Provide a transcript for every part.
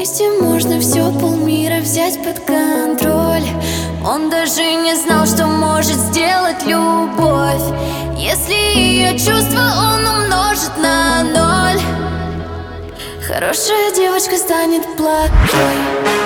Вместе можно все, полмира взять под контроль. Он даже не знал, что может сделать любовь, если ее чувства он умножит на ноль. Хорошая девочка станет плохой.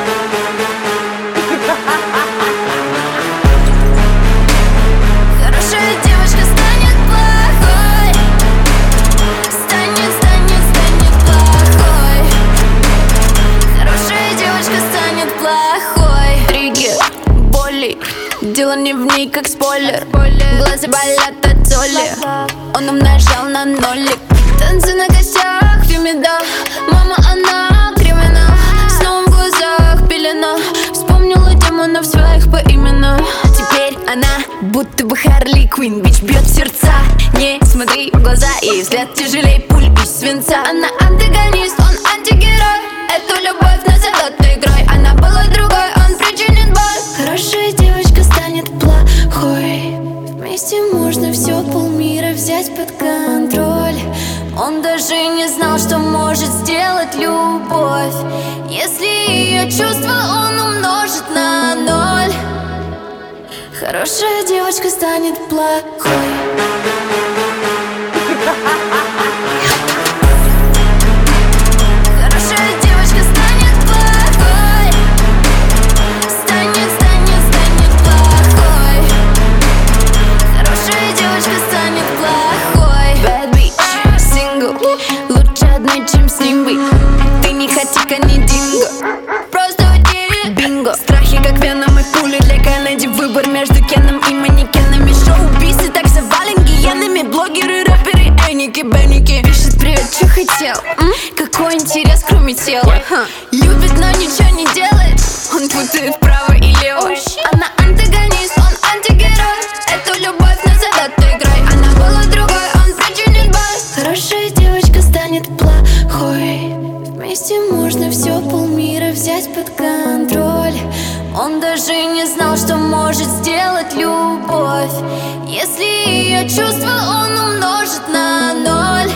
Хорошая девочка станет плохой. Станет плохой. Хорошая девочка станет плохой. Триггер, боли, дело не в ней, как спойлер. Глаза болят от соли, он умножал на нолик. Танцы на костях, фемида. Мама, она криминал. Снова в глазах пелена. Вспомнила демонов своих поименно. Теперь она будто бы Харли Квинн. Бич бьет в сердца. Не смотри в глаза, и взгляд тяжелей пуль из свинца. Она антагонист, он антигерой. Эту любовь назовет игрой. Она была другой, он причинит боль. Хорошая девочка станет плохой. Вместе можно все, полмира взять под контроль. Он даже не знал, что может сделать любовь, если ее чувства он умножит на ноль. Хорошая девочка станет плохой. Хорошая девочка станет плохой. Станет плохой. Хорошая девочка станет плохой. Bad bitch, сингл, лучше одной, чем с ним быть. Ты не хотика, не динго, просто уйди. Бинго, страхи как веном и пули для Кеннеди. Выбор между Кеном и манекенами. Шоу-убийцы так завален гиенами. Блогеры, рэперы, Эники, Бенники. Пишет: привет, чё хотел? Какой интерес, кроме тела? Любит, но ничего не делает. Он путает вправо и лево. Она антагонист, он антигерой. Эту любовь назовет игрой. Она была другой, он причинит боль. Хорошая девочка станет плохой. Вместе можно все, полмира взять под контроль. Он даже не знал, что может сделать любовь, если ее чувства он умножит на ноль.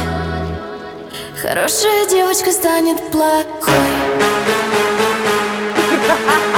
Хорошая девочка станет плохой.